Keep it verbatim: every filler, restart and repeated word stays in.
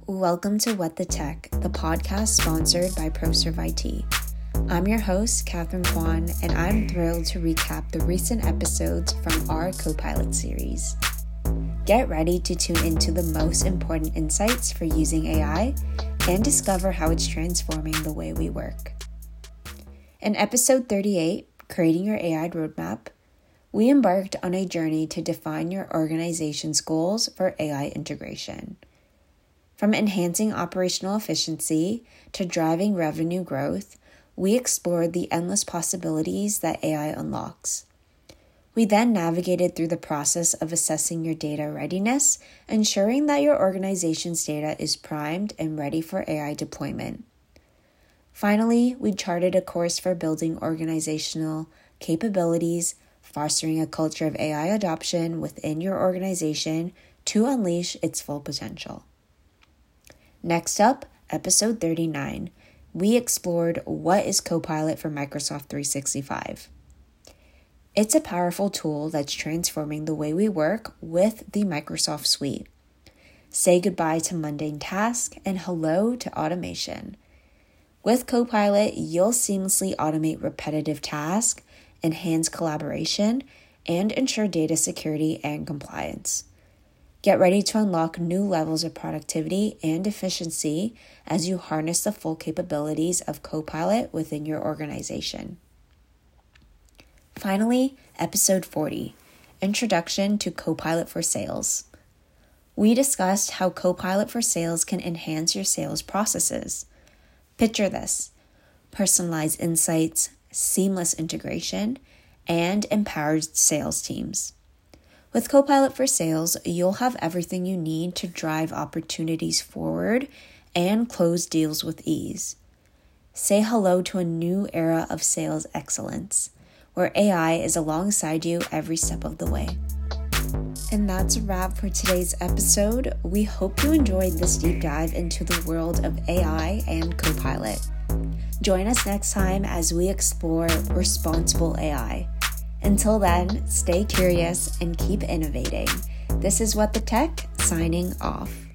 Welcome to What the Tech, the podcast sponsored by ProServe I T. I'm your host, Catherine Kwan, and I'm thrilled to recap the recent episodes from our Copilot series. Get ready to tune into the most important insights for using A I and discover how it's transforming the way we work. In episode thirty-eight, Creating Your A I Roadmap, we embarked on a journey to define your organization's goals for A I integration. From enhancing operational efficiency to driving revenue growth, we explored the endless possibilities that A I unlocks. We then navigated through the process of assessing your data readiness, ensuring that your organization's data is primed and ready for A I deployment. Finally, we charted a course for building organizational capabilities, fostering a culture of A I adoption within your organization to unleash its full potential. Next up, episode thirty-nine, we explored what is Copilot for Microsoft three sixty-five. It's a powerful tool that's transforming the way we work with the Microsoft suite. Say goodbye to mundane tasks and hello to automation. With Copilot, you'll seamlessly automate repetitive tasks, enhance collaboration, and ensure data security and compliance. Get ready to unlock new levels of productivity and efficiency as you harness the full capabilities of Copilot within your organization. Finally, episode forty, Introduction to Copilot for Sales. We discussed how Copilot for Sales can enhance your sales processes. Picture this: personalized insights, seamless integration, and empowered sales teams. With Copilot for Sales, you'll have everything you need to drive opportunities forward and close deals with ease. Say hello to a new era of sales excellence, where A I is alongside you every step of the way. And that's a wrap for today's episode. We hope you enjoyed this deep dive into the world of A I and Copilot. Join us next time as we explore responsible A I. Until then, stay curious and keep innovating. This is What the Tech, signing off.